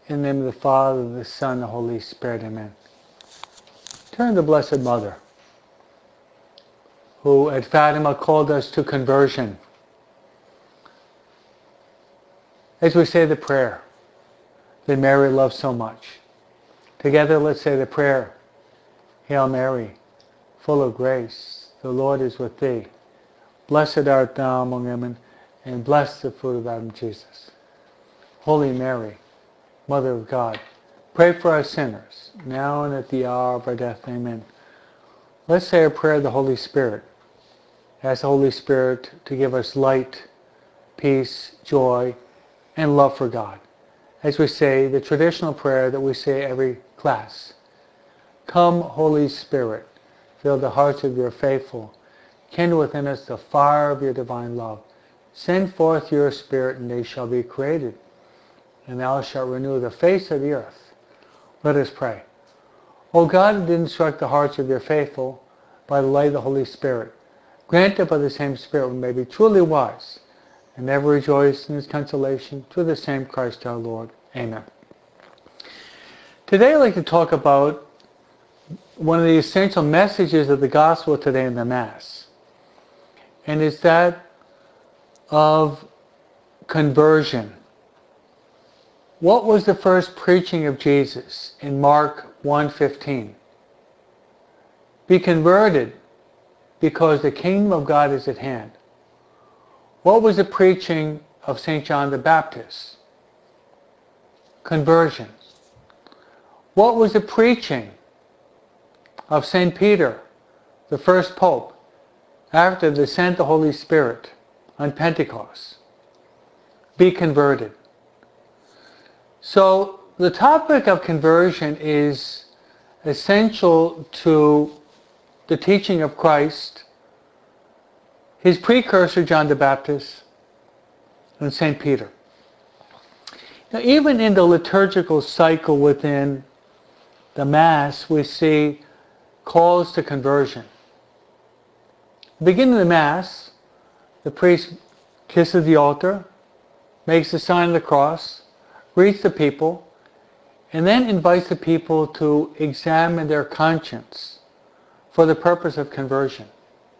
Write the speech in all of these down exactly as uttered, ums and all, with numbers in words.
In the name of the Father, the Son, and the Holy Spirit. Amen. Turn to the Blessed Mother, who at Fatima called us to conversion. As we say the prayer that Mary loves so much, together let's say the prayer. Hail Mary, full of grace, the Lord is with thee. Blessed art thou among women, and blessed the fruit of thy womb, Jesus. Holy Mary, Mother of God, pray for us sinners, now and at the hour of our death. Amen. Let's say a prayer of the Holy Spirit. Ask the Holy Spirit to give us light, peace, joy, and love for God. As we say the traditional prayer that we say every class. Come, Holy Spirit, fill the hearts of your faithful. Kindle within us the fire of your divine love. Send forth your Spirit, and they shall be created. And thou shalt renew the face of the earth. Let us pray. O God, who did instruct the hearts of your faithful by the light of the Holy Spirit, grant that by the same Spirit we may be truly wise, and ever rejoice in his consolation, through the same Christ our Lord. Amen. Today I'd like to talk about one of the essential messages of the Gospel today in the Mass. And it's that of conversion. What was the first preaching of Jesus in Mark one fifteen? Be converted, because the kingdom of God is at hand. What was the preaching of Saint John the Baptist? Conversion. What was the preaching of Saint Peter, the first Pope, after the descent of the Holy Spirit on Pentecost? Be converted. So the topic of conversion is essential to the teaching of Christ, his precursor John the Baptist, and Saint Peter. Now, even in the liturgical cycle within the Mass, we see calls to conversion. At the beginning of the Mass, the priest kisses the altar, makes the sign of the cross, greets the people, and then invites the people to examine their conscience for the purpose of conversion.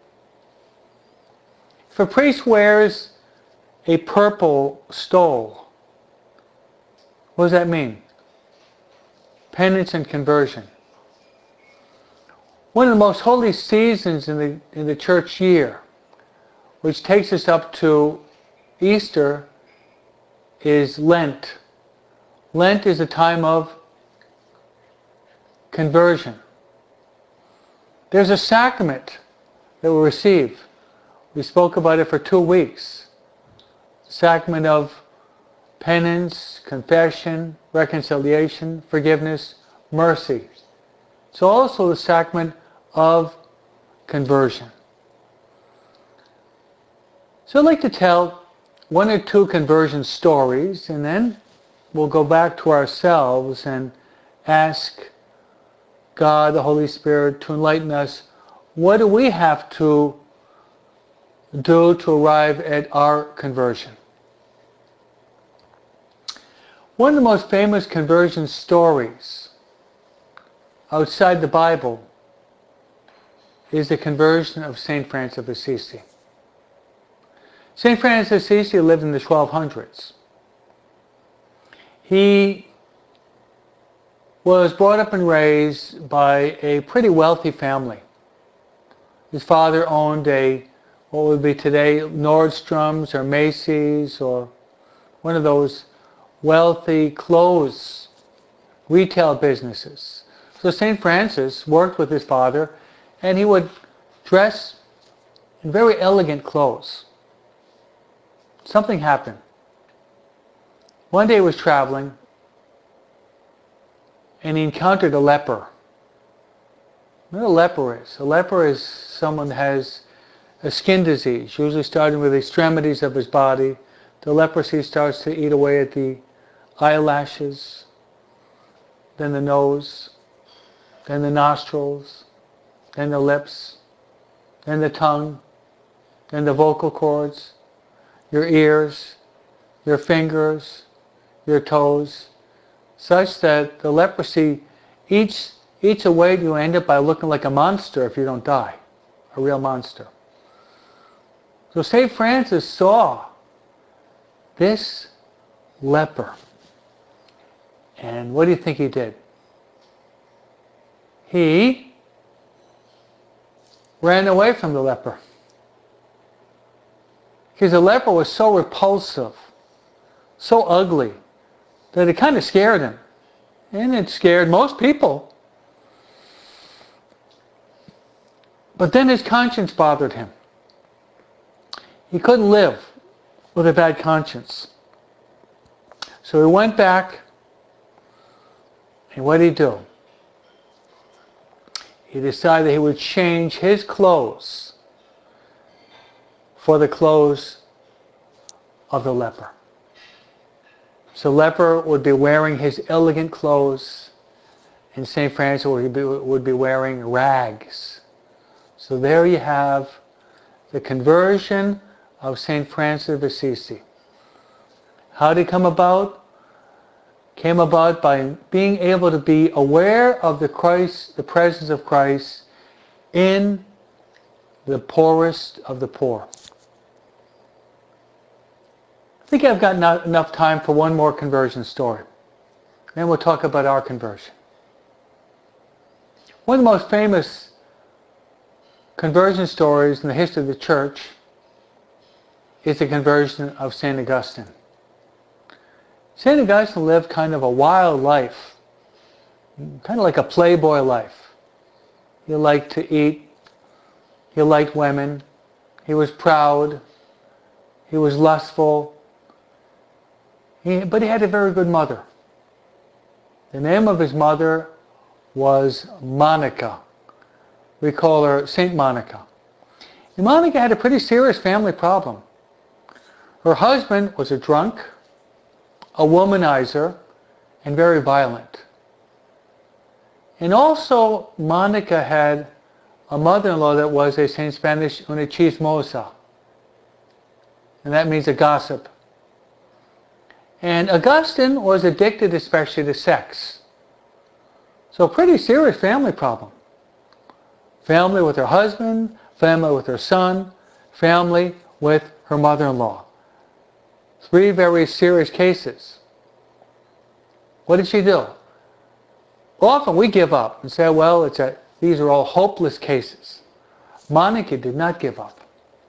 If a priest wears a purple stole, what does that mean? Penance and conversion. One of the most holy seasons in the, in the church year, which takes us up to Easter, is Lent. Lent is a time of conversion. There's a sacrament that we receive. We spoke about it for two weeks. The sacrament of penance, confession, reconciliation, forgiveness, mercy. It's also the sacrament of conversion. So I'd like to tell one or two conversion stories, and then we'll go back to ourselves and ask God, the Holy Spirit, to enlighten us. What do we have to do to arrive at our conversion? One of the most famous conversion stories outside the Bible is the conversion of Saint Francis of Assisi. Saint Francis of Assisi lived in the twelve hundreds. He was brought up and raised by a pretty wealthy family. His father owned a, what would be today, Nordstrom's or Macy's, or one of those wealthy clothes retail businesses. So Saint Francis worked with his father, and he would dress in very elegant clothes. Something happened. One day he was traveling, and he encountered a leper. You know what a leper is? A leper is someone that has a skin disease, usually starting with the extremities of his body. The leprosy starts to eat away at the eyelashes, then the nose, then the nostrils, then the lips, then the tongue, then the vocal cords, your ears, your fingers, your toes, such that the leprosy eats, eats away, you end up by looking like a monster if you don't die, a real monster. So Saint Francis saw this leper. And what do you think he did? He ran away from the leper. Because the leper was so repulsive, so ugly, that it kind of scared him. And it scared most people. But then his conscience bothered him. He couldn't live with a bad conscience. So he went back, and what did he do? He decided he would change his clothes for the clothes of the leper. So the leper would be wearing his elegant clothes, and Saint Francis would be, would be wearing rags. So there you have the conversion of Saint Francis of Assisi. How did it come about? Came about by being able to be aware of the Christ, the presence of Christ in the poorest of the poor. I think I've got not enough time for one more conversion story. Then we'll talk about our conversion. One of the most famous conversion stories in the history of the church is the conversion of Saint Augustine. Saint Augustine lived kind of a wild life, kind of like a playboy life. He liked to eat, he liked women, he was proud, he was lustful, he, but he had a very good mother. The name of his mother was Monica. We call her Saint Monica. And Monica had a pretty serious family problem. Her husband was a drunk, a womanizer, and very violent. And also, Monica had a mother-in-law that was, they say in Spanish, una chismosa. And that means a gossip. And Augustine was addicted especially to sex. So a pretty serious family problem. Family with her husband, family with her son, family with her mother-in-law. Three very serious cases. What did she do? Often we give up and say, well, it's a, these are all hopeless cases. Monica did not give up.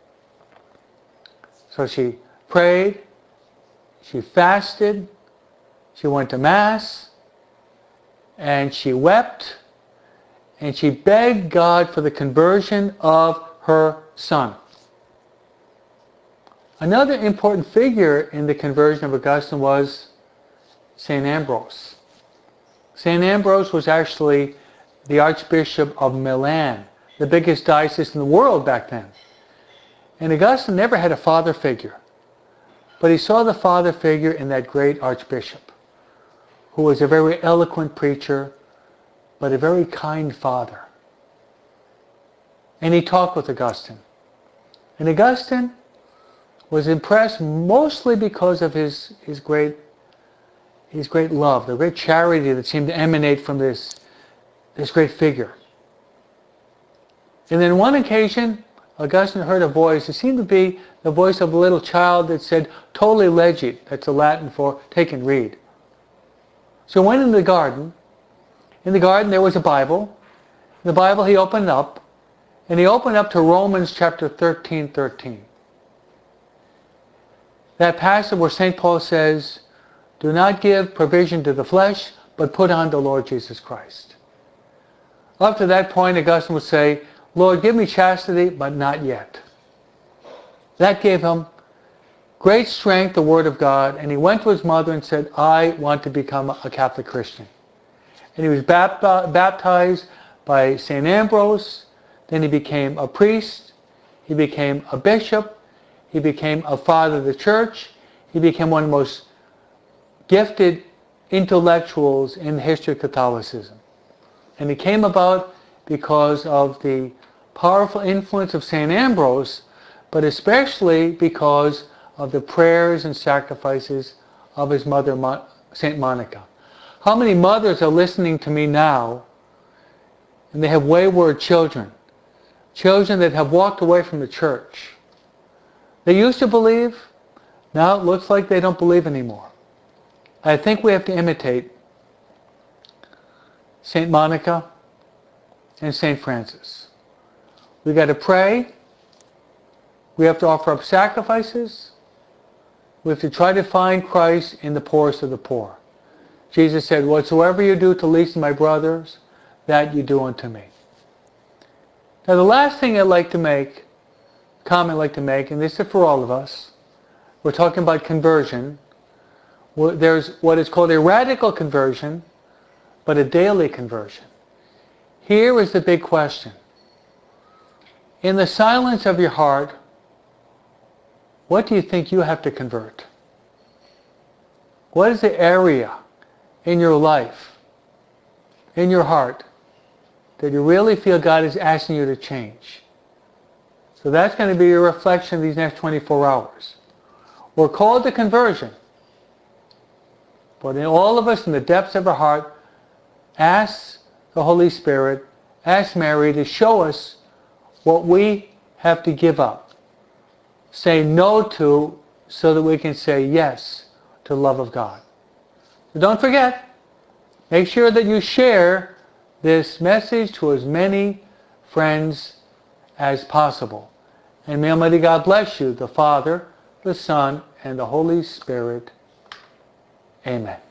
So she prayed, she fasted, she went to Mass, and she wept, and she begged God for the conversion of her son. Another important figure in the conversion of Augustine was Saint Ambrose. Saint Ambrose was actually the Archbishop of Milan, the biggest diocese in the world back then. And Augustine never had a father figure, but he saw the father figure in that great Archbishop, who was a very eloquent preacher, but a very kind father. And he talked with Augustine. And Augustine was impressed mostly because of his, his great his great love, the great charity that seemed to emanate from this, this great figure. And then one occasion, Augustine heard a voice. It seemed to be the voice of a little child that said, "Tole legit," that's a Latin for take and read. So he went into the garden. In the garden there was a Bible. The Bible he opened up, and he opened up to Romans chapter thirteen, thirteen. That passage where Saint Paul says, "Do not give provision to the flesh, but put on the Lord Jesus Christ." Up to that point, Augustine would say, "Lord, give me chastity, but not yet." That gave him great strength, the Word of God, and he went to his mother and said, "I want to become a Catholic Christian." And he was baptized by Saint Ambrose. Then he became a priest. He became a bishop. He became a father of the church. He became one of the most gifted intellectuals in the history of Catholicism. And it came about because of the powerful influence of Saint Ambrose, but especially because of the prayers and sacrifices of his mother, Saint Monica. How many mothers are listening to me now and they have wayward children? Children that have walked away from the church. They used to believe, now it looks like they don't believe anymore. I think we have to imitate Saint Monica and Saint Francis. We got to pray. We have to offer up sacrifices. We have to try to find Christ in the poorest of the poor. Jesus said, whatsoever you do to least of my brothers, that you do unto me. Now the last thing I'd like to make, comment I'd like to make, and this is for all of us, we're talking about conversion. There's what is called a radical conversion, but a daily conversion. Here is the big question. In the silence of your heart, what do you think you have to convert? What is the area in your life, in your heart, that you really feel God is asking you to change? So that's going to be your reflection these next twenty-four hours. We're called to conversion. But in all of us, in the depths of our heart, ask the Holy Spirit, ask Mary to show us what we have to give up. Say no to, so that we can say yes to the love of God. So don't forget, make sure that you share this message to as many friends as possible. And may Almighty God bless you, the Father, the Son, and the Holy Spirit. Amen.